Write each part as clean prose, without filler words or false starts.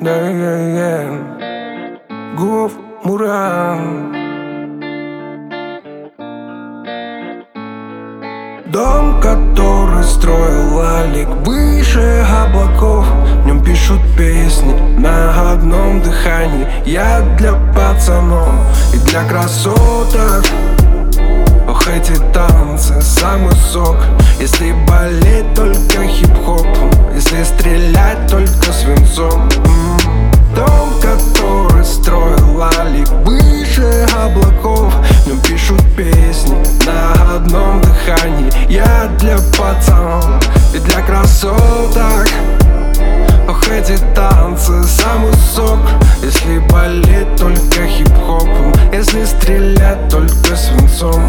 Гуф Муран. Дом, который строил Алик выше облаков. В нем пишут песни на одном дыхании. Я для пацанов и для красоток. Ох, эти танцы, самый сок. Если болеть только хип-хопом, если стрелять только свинцом. Дом, который строил Алик выше облаков. В нем пишут песни на одном дыхании. Я для пацанов и для красоток. Ох, эти танцы, самый сок. Если болеть только хип-хопом, если стрелять только свинцом.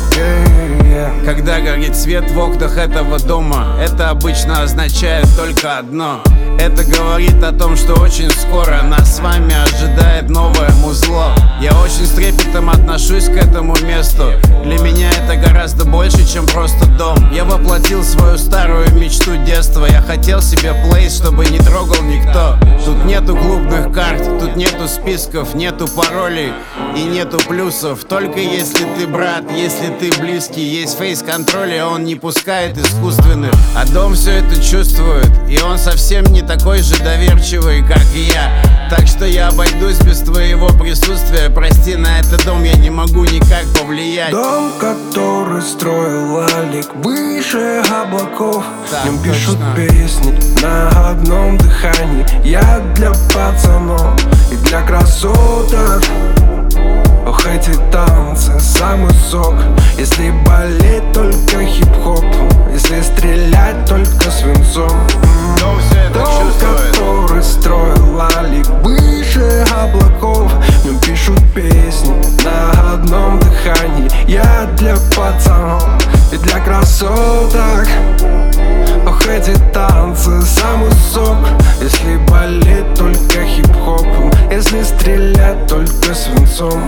Когда горит свет в окнах этого дома, это обычно означает только одно. Это говорит о том, что очень скоро нас с вами ожидает новое музло. Я очень с трепетом отношусь к этому месту. Для меня это гораздо больше, чем просто дом. Я воплотил свою старую мечту детства. Я хотел себе плейс, чтобы не трогал никто. Тут нету клубных карт, тут нету списков, нету паролей и нету плюсов. Только если ты брат, если ты близкий, есть фейс-контроль, и он не пускает искусственных. А дом все это чувствует, и он совсем не такой же доверчивый, как и я. Так что я обойдусь без твоего присутствия. Прости, на этот дом я не могу никак повлиять. Дом, который строил Алик выше облаков. В нем пишут песни на одном дыхании. Я для пацанов и для красоток. Ох, эти танцы, самый сок. Если болеть только хип-хопом, если стрелять только свинцом. Дом, который строил Алик выше облаков. В нем пишут песни на одном дыхании. Я для пацанов и для красоток. Ох, эти танцы, самый сок. Если болеть только хип-хопом, если стрелять только свинцом.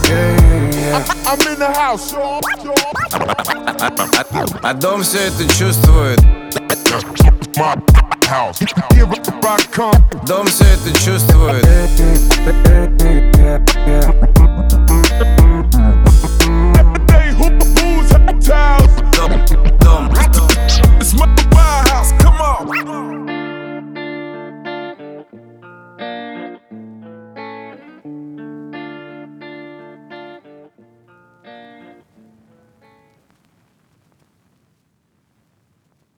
А дом все это чувствует. Дом все это чувствует.